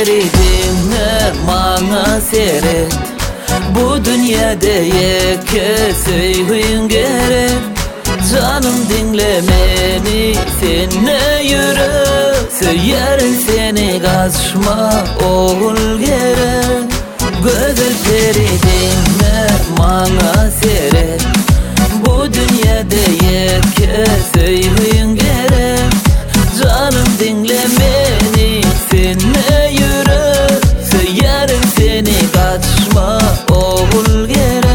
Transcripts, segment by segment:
peri dinle bana seyret. Bu dünyada yeke sevgin gerek. Canım dinle beni, seninle yürü. Söylerim seni kaçma oğul gerek. Güzel peri dinle bana seyret. Bu dünyada yeke sevgin gerek. Canım dinle beni, seninle yürü. Söylerim seni kaçma oğul gerek.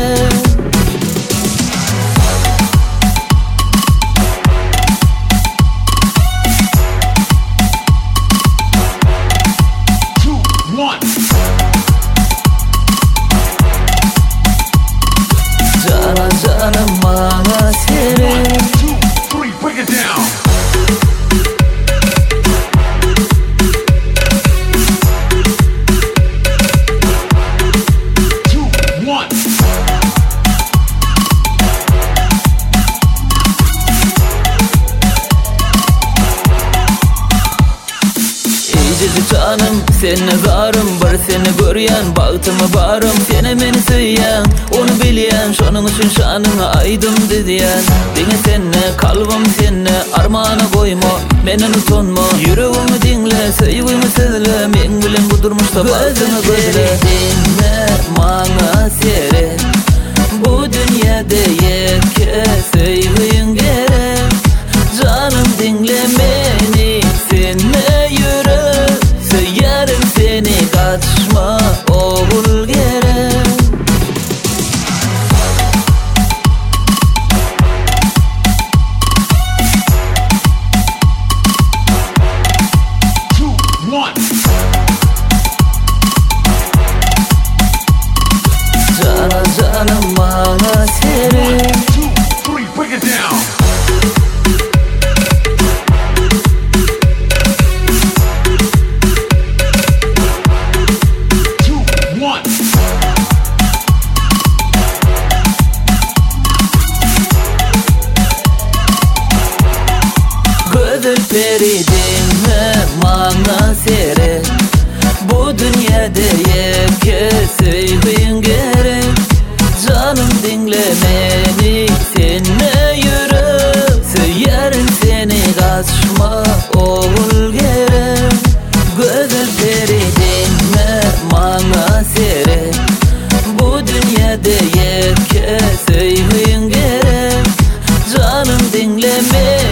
Canım bana seyret. Canım seninle zarım var, seni görüyen bağıtıma varım. Seni beni söyleyen, onu bilen, şunun için şanına aydım dediyen. Dinle seninle, kalbim seninle, armağana koyma, beni unutunma. Yüreğimi dinle, sevgimi sezle, men bilen bu durmuşta bağıtını gözle. Dinle bana seyret. Bu dünyada yeke sevgin gerek. Canım dinle beni, seninle yürü. Söylerim seni kaçma oğul gerek. Canım bana seyret. Güzel peri dinle bana seyret. Bu dünyada yeke sevgin gerek. Canım dinle beni, seninle yürü. Söylerim seni kaçma oğul gerek. Güzel peri dinle bana seyret. Bu dünyada yeke sevgin gerek. Canım dinle beni.